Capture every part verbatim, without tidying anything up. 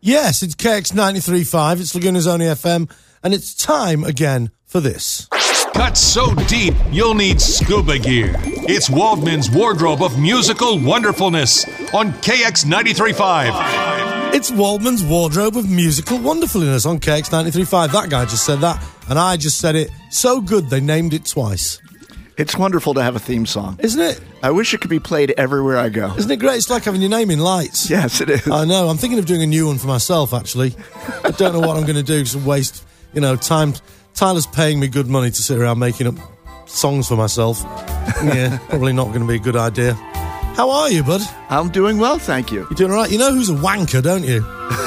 Yes, it's K X ninety-three point five, it's Laguna's only F M, and it's time again for this. Cut so deep, you'll need scuba gear. It's Waldman's Wardrobe of Musical Wonderfulness on K X ninety-three point five. It's Waldman's Wardrobe of Musical Wonderfulness on K X ninety-three point five. That guy just said that, and I just said it so good they named it twice. It's wonderful to have a theme song. Isn't it? I wish it could be played everywhere I go. Isn't it great? It's like having your name in lights. Yes, it is. I know. I'm thinking of doing a new one for myself, actually. I don't know what I'm going to do to waste, you know, time. Tyler's paying me good money to sit around making up songs for myself. Yeah, probably not going to be a good idea. How are you, bud? I'm doing well, thank you. You're doing all right? You know who's a wanker, don't you?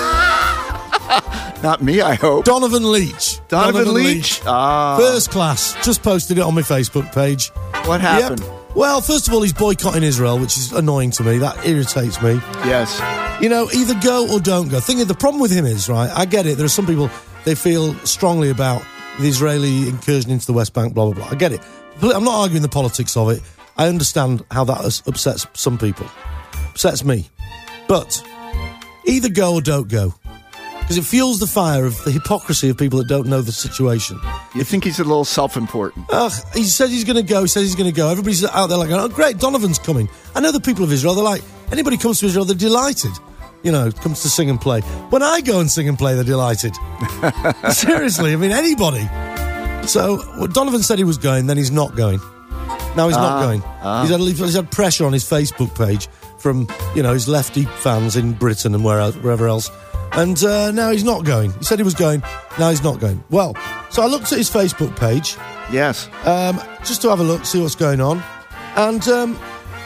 Not me, I hope. Donovan Leitch. Donovan, Donovan Leitch? Leitch. Ah. First class. Just posted it on my Facebook page. What happened? Yep. Well, first of all, he's boycotting Israel, which is annoying to me. That irritates me. Yes. You know, either go or don't go. Thing is, the problem with him is, right, I get it. There are some people, they feel strongly about the Israeli incursion into the West Bank, blah, blah, blah. I get it. I'm not arguing the politics of it. I understand how that upsets some people. Upsets me. But either go or don't go. Because it fuels the fire of the hypocrisy of people that don't know the situation. You think he's a little self-important? Ugh, he says he's going to go, he says he's going to go. Everybody's out there like, oh, great, Donovan's coming. I know the people of Israel, they're like, anybody comes to Israel, they're delighted. You know, comes to sing and play. When I go and sing and play, they're delighted. Seriously, I mean, anybody. So, well, Donovan said he was going, then he's not going. Now he's uh, not going. Uh. He's, had, he's had pressure on his Facebook page from, you know, his lefty fans in Britain and where else, wherever else. And uh, now he's not going. He said he was going, now he's not going. Well, so I looked at his Facebook page. Yes. Um, just to have a look, see what's going on. And um,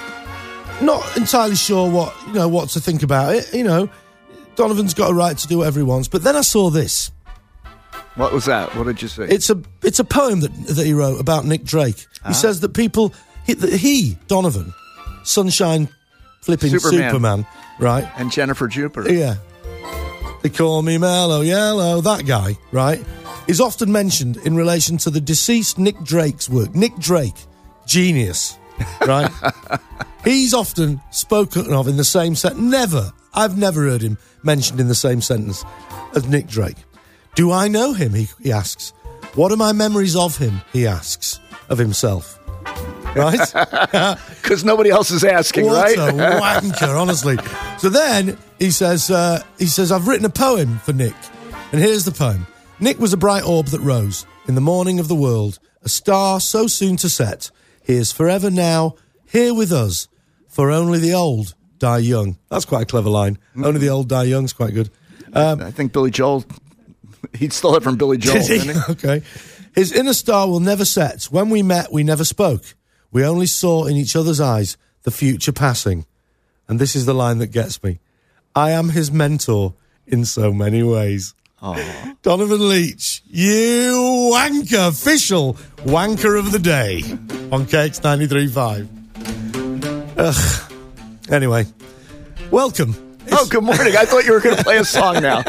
not entirely sure what, you know, what to think about it. You know, Donovan's got a right to do whatever he wants. But then I saw this. What was that? What did you say? It's a it's a poem that that he wrote about Nick Drake. Ah. He says that people, he, that he, Donovan, Sunshine flipping Superman. Superman, right? And Jennifer Jupiter. Yeah. They call me Mellow Yellow. That guy, right, is often mentioned in relation to the deceased Nick Drake's work. Nick Drake, genius, right? He's often spoken of in the same sentence. Never, I've never heard him mentioned in the same sentence as Nick Drake. Do I know him, he, he asks. What are my memories of him, he asks, of himself. Right? Because nobody else is asking, what right? What a wanker, honestly. So then he says, uh, he says, I've written a poem for Nick. And here's the poem. Nick was a bright orb that rose in the morning of the world, a star so soon to set. He is forever now here with us, for only the old die young. That's quite a clever line. Mm-hmm. Only the old die young is quite good. Um, I think Billy Joel, he'd stole it from Billy Joel, didn't he? Okay. His inner star will never set. When we met, we never spoke. We only saw in each other's eyes the future passing. And this is the line that gets me. I am his mentor in so many ways. Aww. Donovan Leitch, you wanker, official wanker of the day on K X ninety-three point five. Ugh. Anyway, welcome. It's... Oh, good morning. I thought you were going to play a song now.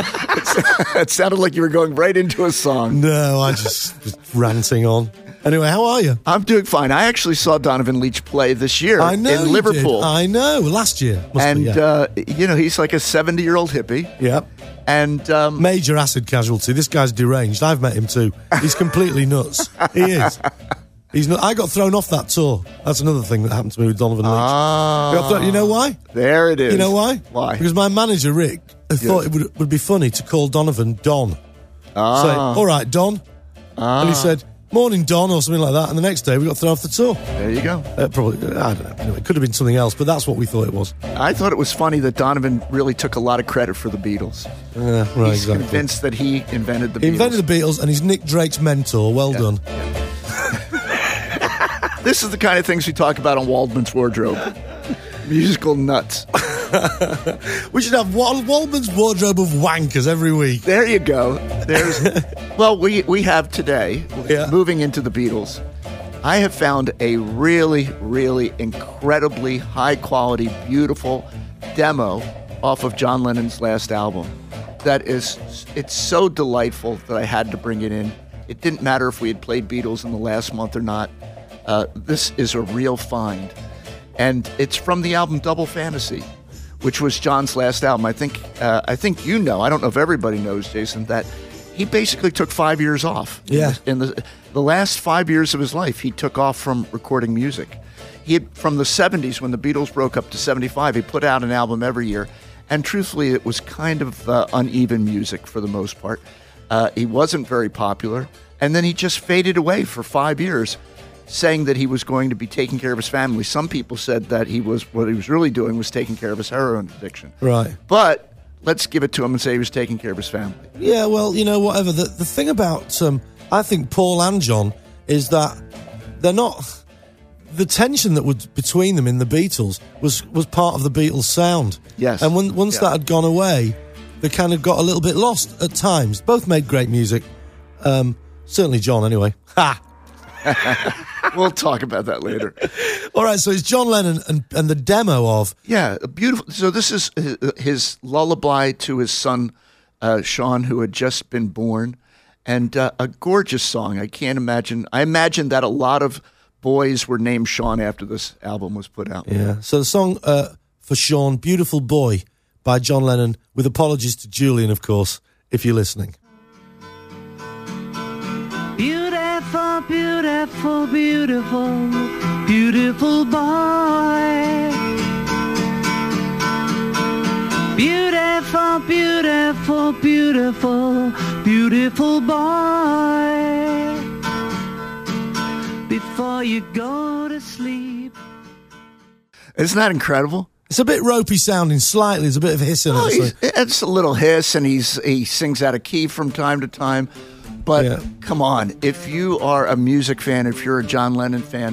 It sounded like you were going right into a song. No, I just was ranting on. Anyway, how are you? I'm doing fine. I actually saw Donovan Leitch play this year I know in Liverpool. Did. I know, last year. Must and, be, yeah. uh, you know, he's like a seventy-year-old hippie. Yep. And um, major acid casualty. This guy's deranged. I've met him too. He's completely nuts. He is. He's not, I got thrown off that tour. That's another thing that happened to me with Donovan Leitch. Ah, thrown, you know why? There it is. You know why? Why? Because my manager, Rick, yes. thought it would, would be funny to call Donovan Don. Ah. Say, all right, Don. Ah. And he said, morning, Don, or something like that. And the next day, we got thrown off the tour. There you go. Uh, probably, I don't know. Anyway, it could have been something else, but that's what we thought it was. I thought it was funny that Donovan really took a lot of credit for the Beatles. Yeah, right, He's exactly. convinced that he invented the he Beatles. He invented the Beatles, and he's Nick Drake's mentor. Well yeah. done. Yeah. This is the kind of things we talk about on Waldman's Wardrobe. Musical nuts. We should have Waldman's Wardrobe of wankers every week. There you go. There's. Well, we, we have today, yeah. moving into the Beatles, I have found a really, really incredibly high-quality, beautiful demo off of John Lennon's last album. That is, it's so delightful that I had to bring it in. It didn't matter if we had played Beatles in the last month or not. Uh, this is a real find. And it's from the album Double Fantasy. which was John's last album. I think uh, I think you know. I don't know if everybody knows, Jason, that he basically took five years off. Yeah. In the, in the the last five years of his life, he took off from recording music. He had, from the seventies, when the Beatles broke up, to seventy-five, he put out an album every year. And truthfully, it was kind of uh, uneven music for the most part. Uh, he wasn't very popular. And then he just faded away for five years, saying that he was going to be taking care of his family. Some people said that he was what he was really doing was taking care of his heroin addiction. Right. But let's give it to him and say he was taking care of his family. Yeah, well, you know, whatever. The, the thing about, um, I think, Paul and John is that they're not... The tension that was between them in the Beatles was, was part of the Beatles' sound. Yes. And when, once yeah. that had gone away, they kind of got a little bit lost at times. Both made great music. Um, certainly John, anyway. Ha! We'll talk about that later. All right, so it's John Lennon and, and the demo of... Yeah, a beautiful... So this is his, his lullaby to his son, uh, Sean, who had just been born. And uh, a gorgeous song. I can't imagine... I imagine that a lot of boys were named Sean after this album was put out. Yeah, so the song uh, for Sean, Beautiful Boy, by John Lennon, with apologies to Julian, of course, if you're listening. Beautiful, beautiful, beautiful, beautiful boy. Beautiful, beautiful, beautiful, beautiful boy. Before you go to sleep. Isn't that incredible? It's a bit ropey sounding, slightly. There's a bit of hiss in Oh, it. he's- So. it's a little hiss, and he's he sings out of key from time to time. But Yeah. come on, if you are a music fan, if you're a John Lennon fan,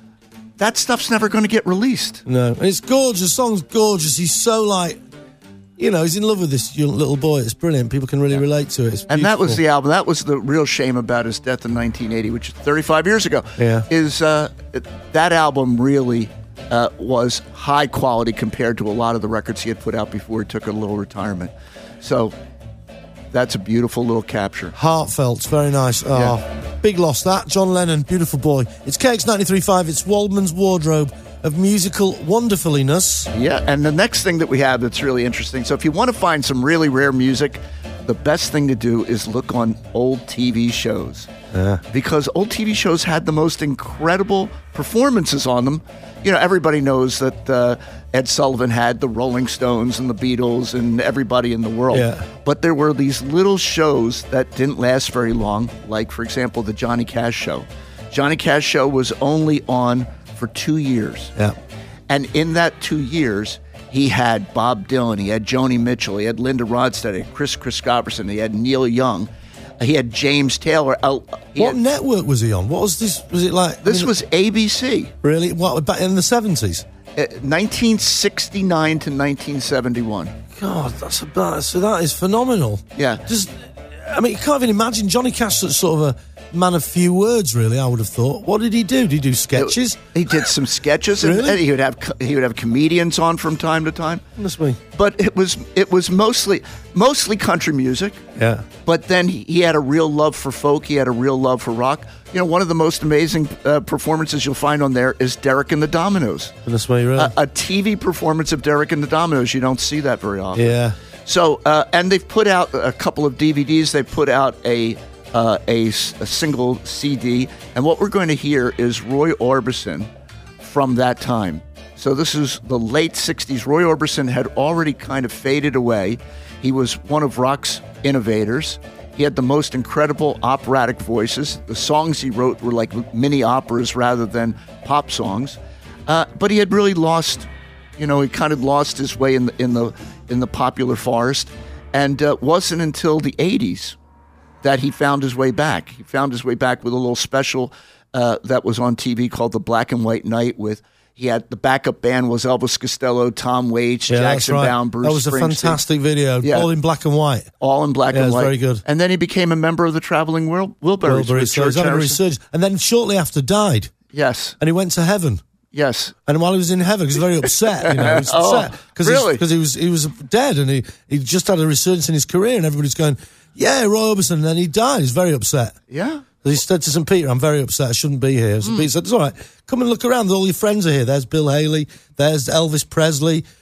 that stuff's never going to get released. No, and it's gorgeous. The song's gorgeous. He's so like, you know, he's in love with this young little boy. It's brilliant. People can really relate to it. It's And that was beautiful. the album. That was the real shame about his death in nineteen eighty, which is thirty-five years ago. Yeah. Is uh, that album really uh, was high quality compared to a lot of the records he had put out before he took a little retirement. So that's a beautiful little capture. Heartfelt, very nice. Oh, Yeah. big loss that. John Lennon, beautiful boy. It's K X ninety-three point five. It's Waldman's wardrobe of musical wonderfulness. Yeah, and the next thing that we have that's really interesting. So if you want to find some really rare music, the best thing to do is look on old T V shows. Yeah. Because old T V shows had the most incredible performances on them. You know, everybody knows that uh, Ed Sullivan had the Rolling Stones and the Beatles and everybody in the world. Yeah. But there were these little shows that didn't last very long, like, for example, the Johnny Cash Show. Johnny Cash Show was only on for two years. Yeah. And in that two years, he had Bob Dylan, he had Joni Mitchell, he had Linda Ronstadt, he had Chris Christopherson, he had Neil Young, he had James Taylor. Uh, he What had- network was he on? What was this? Was it like... this I mean, was A B C, Really? What, back in the seventies? uh, nineteen sixty-nine to nineteen seventy-one. God, that's about... So that is phenomenal. Yeah. Just... I mean, you can't even imagine Johnny Cash, such sort of a man of few words, really, I would have thought. What did he do? Did he do sketches? He did some sketches, and, Really? and he would have co- he would have comedians on from time to time. Must be. But it was it was mostly mostly country music. Yeah. But then he, he had a real love for folk. He had a real love for rock. You know, one of the most amazing uh, performances you'll find on there is Derek and the Dominoes. Goodness me, really? A, a T V performance of Derek and the Dominoes. You don't see that very often. yeah. So, uh, and they've put out a couple of D V Ds. They've put out a, uh, a, s- a single C D. And what we're going to hear is Roy Orbison from that time. So this is the late sixties. Roy Orbison had already kind of faded away. He was one of rock's innovators. He had the most incredible operatic voices. The songs he wrote were like mini operas rather than pop songs. Uh, but he had really lost, you know, he kind of lost his way in the in the in the popular forest, and uh, wasn't until the eighties that he found his way back. He found his way back with a little special uh, that was on T V called The Black and White Night. With he had the backup band was Elvis Costello, Tom Waits, Yeah, that's Jackson right. Brown, Bruce That was a Springsteen, fantastic video, Yeah. all in black and white. all in black Yeah, and it was white. very good. And then he became a member of the Traveling Wil- Wilburys. Wilbury, with so he's George had a Harrison. resurgence. And then shortly after died, Yes, and he went to heaven. yes. And while he was in heaven, he was very upset. You know, he was Oh, upset because really? because he was he was dead, and he he just had a resurgence in his career, and everybody's going, yeah, Roy Orbison, and then he died. He's very upset. Yeah. He said to Saint Peter, I'm very upset, I shouldn't be here. Saint Peter said, it's all right, come and look around, all your friends are here. There's Bill Haley, there's Elvis Presley,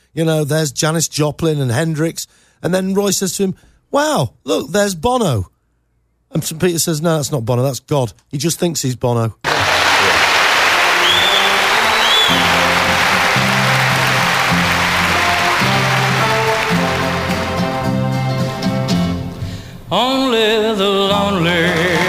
you know, there's Janis Joplin and Hendrix. And then Roy says to him, wow, look, there's Bono. And Peter says, no, that's not Bono, that's God. He just thinks he's Bono. Only the lonely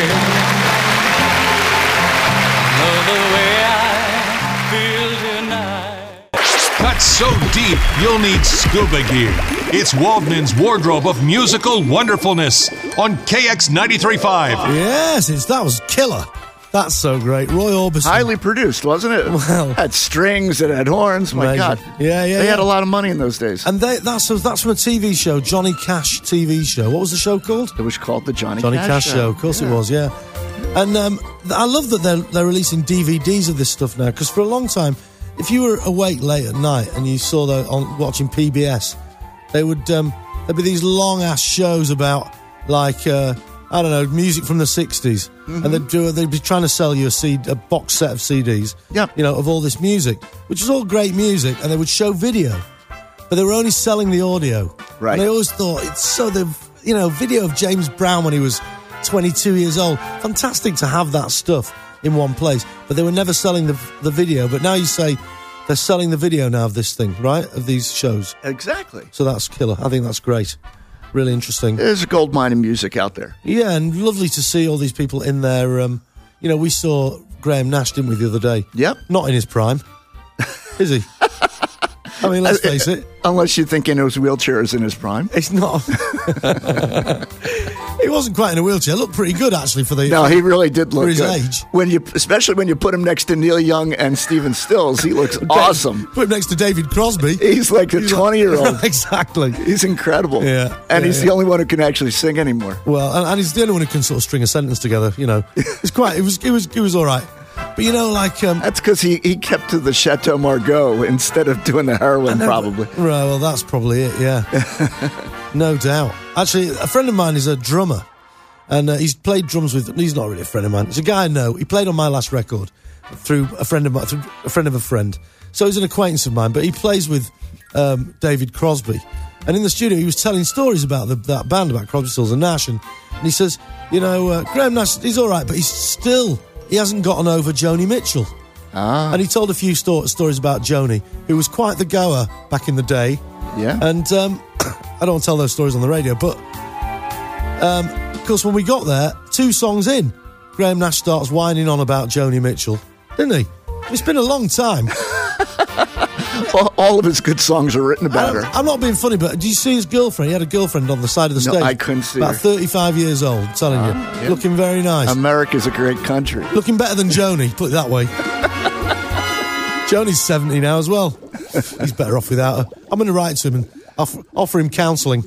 know the way I feel tonight. Cut so deep, you'll need scuba gear. It's Waldman's wardrobe of musical wonderfulness on K X ninety-three point five. Yes, it's, that was killer. That's so great. Roy Orbison. Highly produced, wasn't it? Well, it had strings, it had horns. My amazing. God. Yeah, yeah, They yeah. had a lot of money in those days. And they, that's that's from a T V show, Johnny Cash T V show. What was the show called? It was called the Johnny, Johnny Cash, Cash Show. Of course Yeah. it was, yeah. And um, th- I love that they're they're releasing D V Ds of this stuff now, because for a long time, if you were awake late at night and you saw that on watching P B S, they would um, there'd be these long ass shows about like. Uh, I don't know, music from the sixties. Mm-hmm. And they'd, do, they'd be trying to sell you a, C, a box set of C Ds, Yep. you know, of all this music, which is all great music, and they would show video. But they were only selling the audio. Right. And I always thought, it's so the, you know, video of James Brown when he was twenty-two years old. Fantastic to have that stuff in one place. But they were never selling the, the video. But now you say they're selling the video now of this thing, right? Of these shows. Exactly. So that's killer. I think that's great. Really interesting. There's a gold mine of music out there. Yeah, and lovely to see all these people in there. Um, you know, we saw Graham Nash, didn't we, the other day? Yep. Not in his prime, is he? I mean, let's face it. Unless you're thinking it was wheelchairs in his prime. It's not. He wasn't quite in a wheelchair. Looked pretty good, actually, for the... No, he really did look For his good. age. When you, especially when you put him next to Neil Young and Stephen Stills, he looks awesome. Put him next to David Crosby. He's like a He's like- twenty-year-old. Exactly. He's incredible. Yeah, And yeah, he's yeah. the only one who can actually sing anymore. Well, and, and he's the only one who can sort of string a sentence together, you know. It's quite... It was, it was, it was all right. But, you know, like... Um, That's because he, he kept to the Chateau Margaux instead of doing the heroin, probably. Right, well, that's probably it, yeah. No doubt. Actually, a friend of mine is a drummer, and uh, he's played drums with... He's not really a friend of mine. It's a guy I know. He played on my last record through a friend of mine, through a friend of a friend. So he's an acquaintance of mine, but he plays with um, David Crosby. And in the studio, he was telling stories about the, that band, about Crosby, Stills and Nash, and, and he says, you know, uh, Graham Nash, he's all right, but he's still... He hasn't gotten over Joni Mitchell. Ah. And he told a few sto- stories about Joni, who was quite the goer back in the day. Yeah. And um, I don't want to tell those stories on the radio, but um, of course, when we got there, two songs in, Graham Nash starts whining on about Joni Mitchell, didn't he? It's been a long time. all, all of his good songs are written about I'm, her. I'm not being funny, but did you see his girlfriend? He had a girlfriend on the side of the No, stage. I couldn't see About her. thirty-five years old, I'm telling you. yeah. Looking very nice. America's a great country. Looking better than Joni, put it that way. Joni's seventy now as well. He's better off without her. I'm going to write to him and offer, offer him counselling.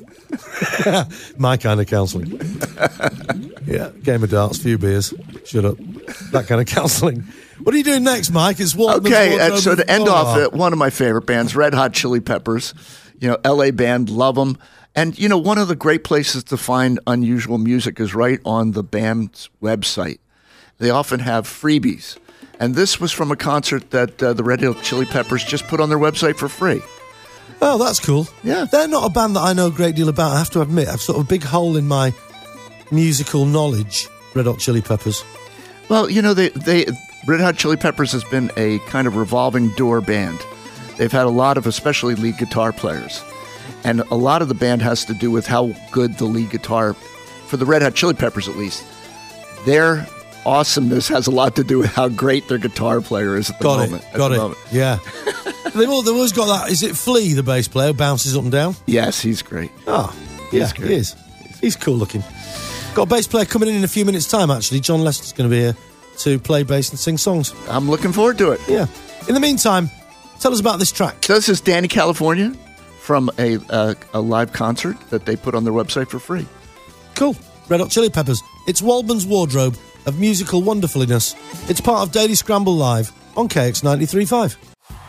My kind of counselling. Yeah, game of darts, few beers. Shut up. That kind of counselling. What are you doing next, Mike? It's Waltman's Okay, uh, Wardrobe so of- to end oh. off, uh, one of my favorite bands, Red Hot Chili Peppers, you know, L A band, love them. And, you know, one of the great places to find unusual music is right on the band's website. They often have freebies. And this was from a concert that uh, the Red Hot Chili Peppers just put on their website for free. Oh, that's cool. Yeah. They're not a band that I know a great deal about, I have to admit. I've sort of a big hole in my musical knowledge, Red Hot Chili Peppers. Well, you know, they, they Red Hot Chili Peppers has been a kind of revolving door band. They've had a lot of, especially lead guitar players. And a lot of the band has to do with how good the lead guitar, for the Red Hot Chili Peppers at least, their awesomeness has a lot to do with how great their guitar player is at the Got moment. it. at Got the it. moment. Yeah. they've, all, they've always got that. Is it Flea, the bass player, who bounces up and down? Yes, he's great. Oh, yeah, great. he is. He's cool looking. Got a bass player coming in in a few minutes' time, actually. John Lester's going to be here to play bass and sing songs. I'm looking forward to it. Yeah. In the meantime, tell us about this track. So this is Danny California from a, uh, a live concert that they put on their website for free. Cool. Red Hot Chili Peppers. It's Waldman's Wardrobe of musical wonderfulness. It's part of Daily Scramble Live on K X ninety-three point five.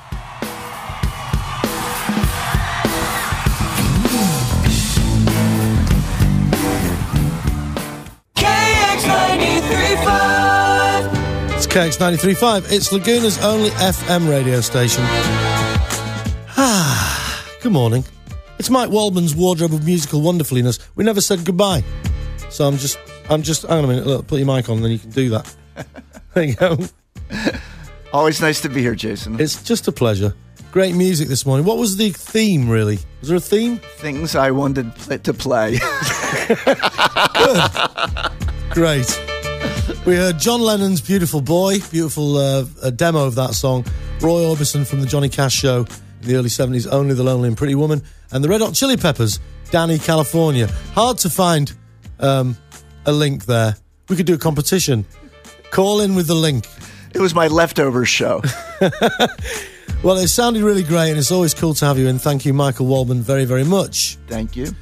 K X ninety-three point five. It's K X ninety-three point five. It's Laguna's only F M radio station. Ah, Good morning. It's Mike Waldman's Wardrobe of Musical Wonderfulness. We never said goodbye. So I'm just, I'm just, hang on a minute, look, put your mic on, then you can do that. There you go. Always nice to be here, Jason. It's just a pleasure. Great music this morning. What was the theme, really? Was there a theme? Things I wanted pl- to play. Good. Great. We heard John Lennon's Beautiful Boy, beautiful uh, a demo of that song. Roy Orbison from the Johnny Cash Show in the early seventies, Only the Lonely and Pretty Woman. And the Red Hot Chili Peppers, Danny, California. Hard to find um, a link there. We could do a competition. Call in with the link. It was my leftovers show. Well, it sounded really great, and it's always cool to have you in. Thank you, Michael Waldman, very, very much. Thank you.